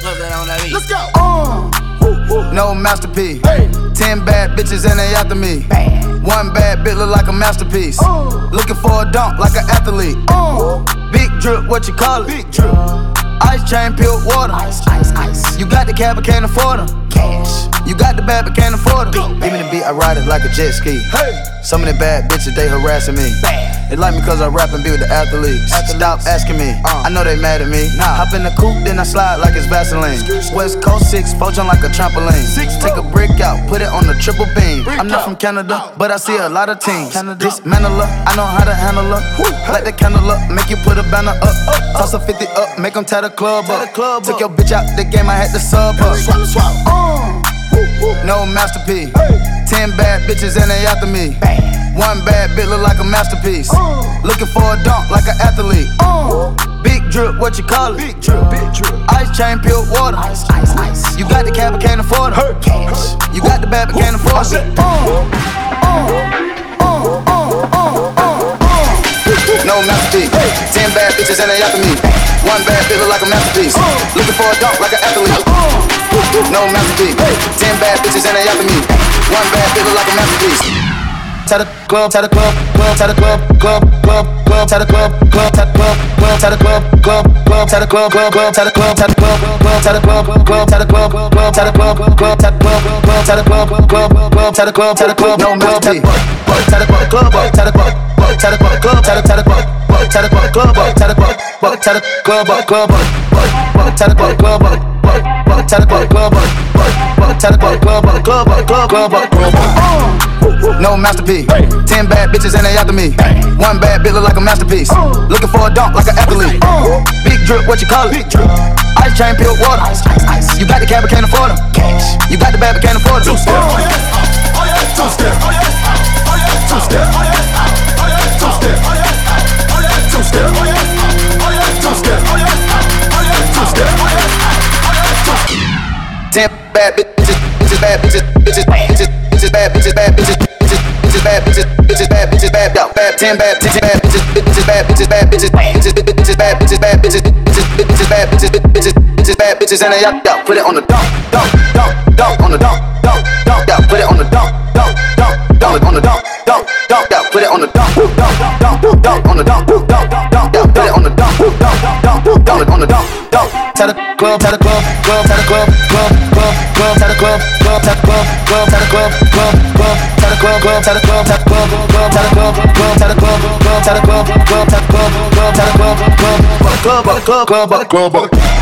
Put that on that beat. Let's go. No masterpiece. Hey. 10 bad bitches and they after me. One bad bitch look like a masterpiece. Looking for a dunk like an athlete. Big drip, what you call it? Big drip. Ice chain, peeled water. Ice. You got the cab, but can't afford them. Cash. You got the bad, but can't afford them. Give me the beat, I ride it like a jet ski. Hey. Some of the bad bitches, they harassing me. Bad. They like me cause I rap and be with the athletes. Stop asking me, I know they mad at me. Hop in the coupe, then I slide like it's Vaseline. West Coast 6, jump like a trampoline. Take a brick out, put it on the triple beam. I'm not from Canada, but I see a lot of teams. Dismantle her, I know how to handle her. Light the candle up, make you put a banner up. Toss a 50 up, make them tie the club up. Took your bitch out the game, I had to sub her. No masterpiece. 10 bad bitches and they after me. One bad bitch look like a masterpiece. Looking for a dunk like an athlete. Big drip, what you call it? Big drip. Big drip. Ice chain, peeled water. Ice. You got the cab, but can't afford it. Cash. You got the bad, but can't afford it. No masterpiece. 10 bad bitches and they after me. One bad bitch look like a masterpiece. Looking for a dunk like an athlete. No masterpiece. 10 bad bitches and they after me. One bad bitch look like a masterpiece. To the club, to the club, club, to the club, club, club, club, to the club, club, to the club, club, to the club, club, club, to the club, club, club, to the club, to the club, club, to the club, club, to the club, club, to the club, club, to the club, club, to the club, club, club, to the club, to the club, no masterpiece. To the club, club, to the club, to the club, club, to the club, to the club, club, to the club, to the club, club, to the club, club. No masterpiece. 10 bad bitches and they after me. One bad bitch look like a masterpiece. Looking for a dunk like an athlete. Big drip, what you call it? Ice chain, peeled water. You got the cab, but can't afford them. Cash. You got the bad, but can't afford them. Two-step. Two-step. Two-step. Two-step. Two-step. Two-step. Two-step. 10 bad bitches, bitches, bad bitches, bitches, bitches, bitches, bad bitches, bad bitches, bitches, bitches, bad bitches, bitches, bad bitches, bad, yo, bad 10 bad bitches, bad bitches, bitches, bad bitches, bad bitches, bitches, bitches, bad bitches, bad bitches, bitches, bad bitches, bitches, bitches, bad bitches, and they yo, put it on the dunk, on the dunk, yo, put it on the dunk, on the dunk, yo, put it on the dunk, on the dunk, yo, put it on the dunk, on the dunk. To the club, to the club, club, to the club, club, club, club, to the club, club, to the club, club, to the club, club, club, to the club, club, to the club, to the club, club, to the club, club, to the club, club, to the club, club, to the club, club, to the club, club, club, club, club, club, club.